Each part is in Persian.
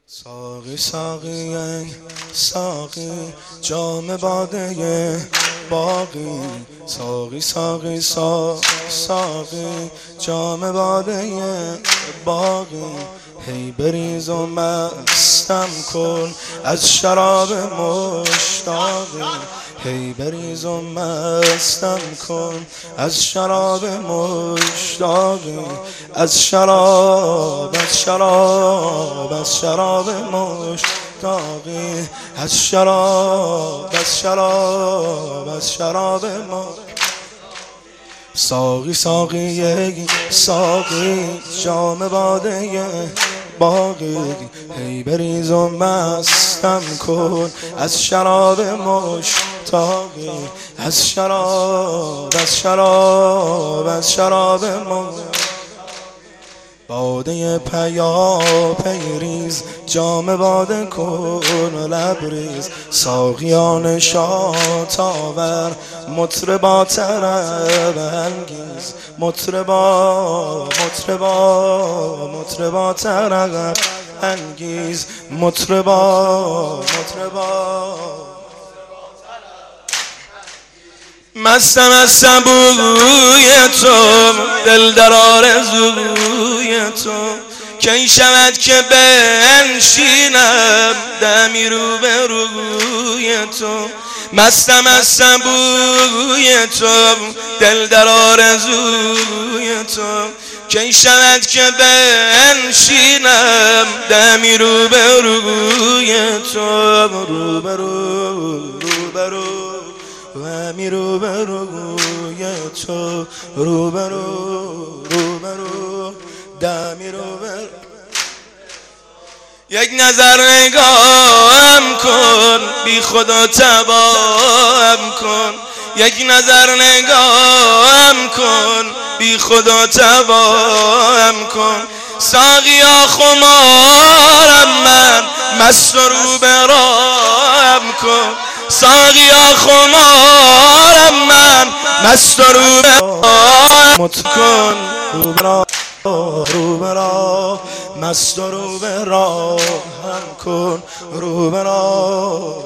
ساقی ساقی ساقی جام باده باقی ساقی ساقی ساقی جام باده باقی هی بریز و مستم کن از شراب مشتاقی هی بریز و مستم کن از شراب مشتاقی از شراب مشتاقی از شراب ساقی ساقی ساقی جام باده باقی هی بریز و مستم کن از شراب مشتاقی از شراب باده پیریز جام باده کن لبریز ساقیان شات آور مطربا طرب انگیز مطربا طرب انگیز مطربا مستم از سبوی تو دل در آرزوی تو کی شود که بنشینم دمی روبروی تو مستم از سبوی تو دل در آرزوی تو کی شود که بنشینم دمی روبروی تو روبرو و می روبروی تو روبرو دمی روبرو یک نظر نگاهم کن بی خدا تباهم کن یک نظر نگاهم کن بی خدا تباهم کن ساقیا خمارم من مست و روبراهم کن ساقیا خمارم من مست و روبراهم کن روبرا مست و روبراهم کن روبرا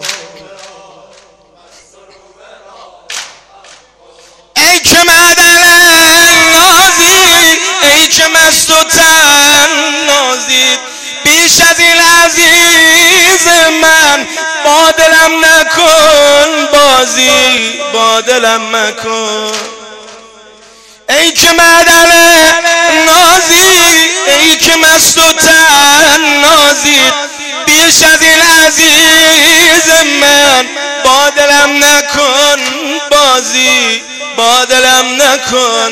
ای که معدن نازی ای که مست و تنازی بیش از این عزیز من با دلم نکن بازی با دلم مکن ای که معدن نازی ای که مست و تنازی بیش از این عزیز من با دلم نکن بازی با دلم نکن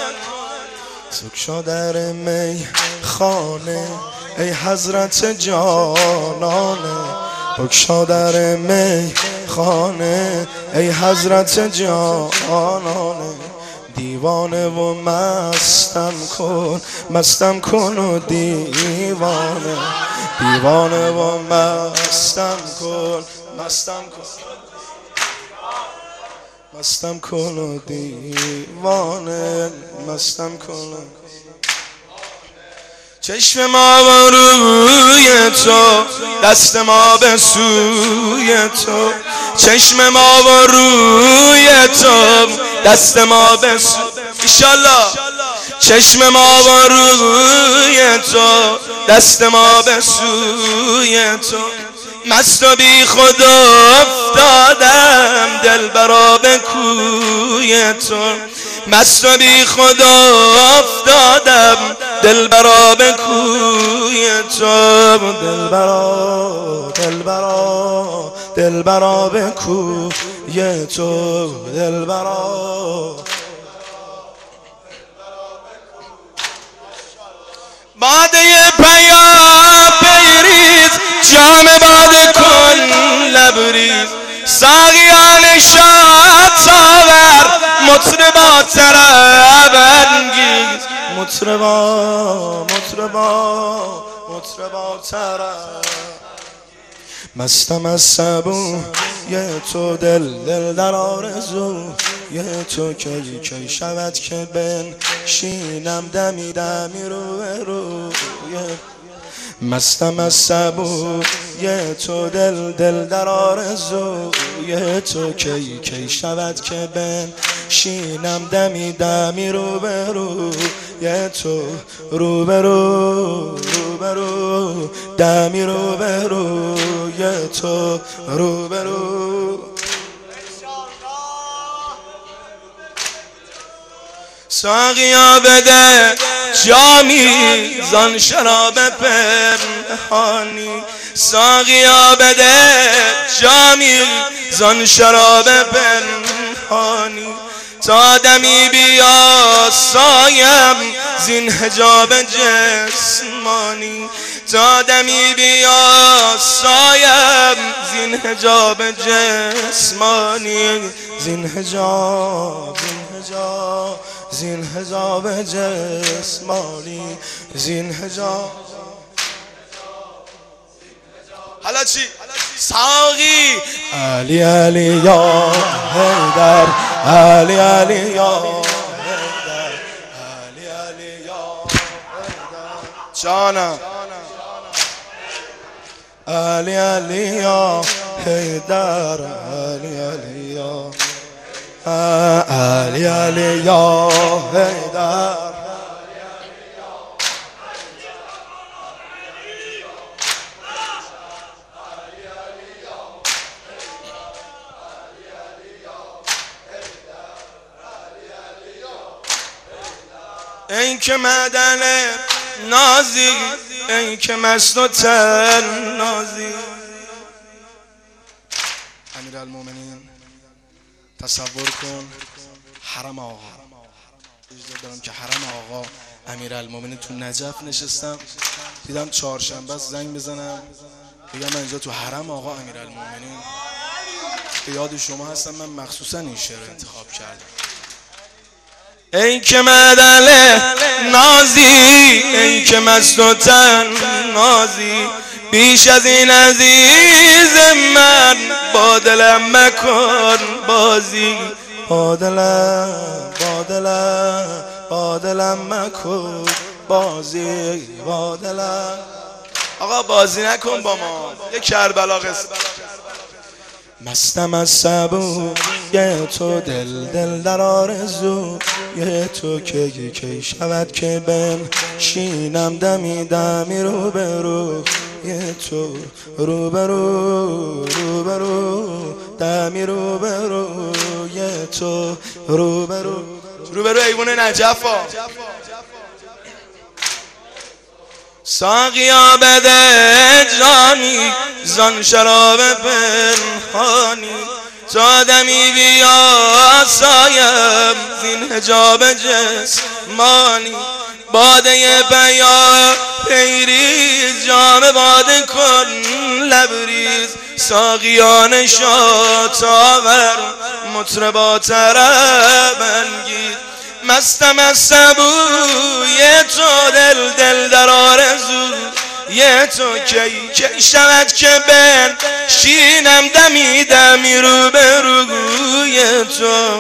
سکشا در می خانه ای حضرت جانانه بکشا در می خانه ای حضرت جانانه دیوانه و مستم کن و دیوانه و مستم کن و دیوانه مستم کن چشم ما و روی تو دست ما به سوی تو چشم ما و روی تو دست ما به سوی ایشالله چشم ما و روی تو دست ما به سوی تو مست و بی خود افتادم دل برا به کوی تو مست و بی خود افتادم دل برا به کوی تو دل برا به کوی تو دل برا باده پیریز جام باده کن لبریز ساقیان شات آور مطربا طرب انگیز مطربا طرب مستم از سبوی تو دل در آرزوی تو کی شود که بنشینم دمی روی مستم از سبوی تو دل در آرزوی تو کی کی شود که بنشینم دمی دمی روبروی تو روبرو دمی روبروی تو روبرو. ساقیا بده جامی زان شراب پنهانی، ساقیا بده جامی زان شراب پنهانی، تا دمی بیا سایم زین حجاب جسمانی، تا دمی بیا سایم زین حجاب جسمانی، زین حجاب زین حجاب جسمانی، زین حجاب. حالا چی؟ ساقی علی علی یا حیدر، علی علی یا حیدر، علی علی یا حیدر جانم، علی علی یا حیدر، علی علی یا علی علی یا حیدر. ای که معدن نازی، ای که مست و تنازی. امیرالمومنین تصور کن حرم آقا، اجازه دارم که حرم آقا امیرالمومنین تو نجف نشستم، دیدم چهارشنبه زنگ بزنم بگم من اینجا تو حرم آقا امیرالمومنین به یاد شما هستم، من مخصوصا این شعر انتخاب کردم. ای که معدن نازی، ای که مست و تنازی، بیش از این عزیز من با دلم مکن بازی، با دلم مکن بازی، با دلم. آقا بازی نکن با ما، یه کربلا قصه. مستم از سبوی تو دل در آرزوی تو کی کی شود که بنشینم دمی دمی روبروی تو روبرو دمی روبروی تو روبرو ایوون نجفا. ساقیا بده جامی زان شراب پنهانی، تا دمی بیا سایم زین حجاب جسمانی، باده بیا پیریز جام باده کن لبریز، ساقیان شاد آور مطربا طرب انگیز. مستم از سبوی تو دل در آرزوی تو کی کی شود که بنشینم دمی دمی روبروی تو